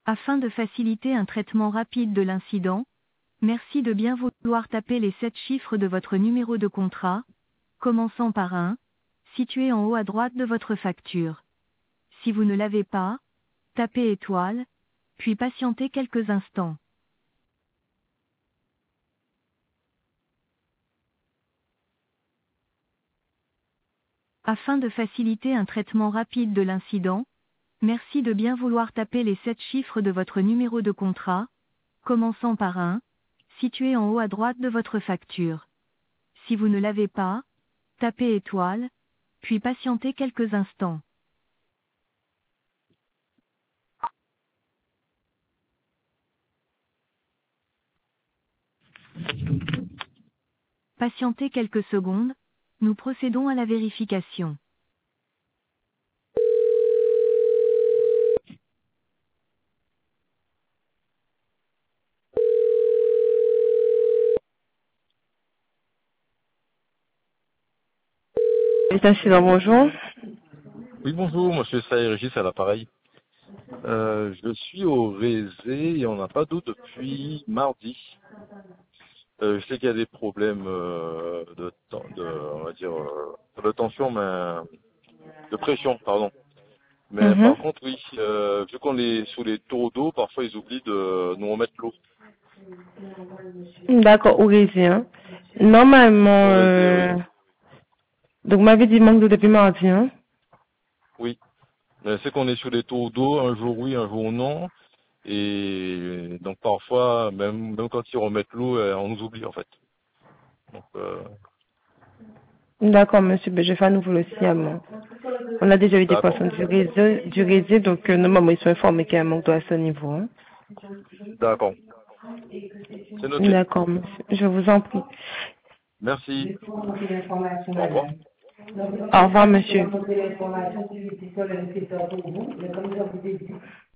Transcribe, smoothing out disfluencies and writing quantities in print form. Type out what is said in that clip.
Afin de faciliter un traitement rapide de l'incident, merci de bien vouloir taper les 7 chiffres de votre numéro de contrat, commençant par 1, situé en haut à droite de votre facture. Si vous ne l'avez pas, tapez étoile, puis patientez quelques instants. Afin de faciliter un traitement rapide de l'incident, merci de bien vouloir taper les 7 chiffres de votre numéro de contrat, commençant par 1, situé en haut à droite de votre facture. Si vous ne l'avez pas, tapez étoile, puis patientez quelques instants. Patientez quelques secondes, nous procédons à la vérification. C'est incident, bonjour. Oui, bonjour, monsieur Saïd Régis à l'appareil. Je suis au Rézé et on n'a pas d'eau depuis mardi. Je sais qu'il y a des problèmes on va dire, de tension, mais de pression, pardon. Mais par Mhm. contre, oui, vu qu'on est sous les taux d'eau, parfois ils oublient de nous remettre l'eau D'accord, Ourésien. Normalement, au Rézé, oui. donc, m'avait dit manque de depuis mardi, hein. Oui, mais c'est qu'on est sous les taux d'eau, un jour oui, un jour non. Et donc parfois, même quand ils remettent l'eau, on nous oublie en fait. Donc, D'accord, monsieur, ben, je fais à nouveau le signalement. On a déjà eu des d'accord. personnes du réseau, donc, normalement, ils sont informés qu'il y a un manque d'eau à ce niveau, hein. D'accord. C'est noté. D'accord, monsieur. Je vous en prie. Merci. Au revoir. Au revoir, monsieur.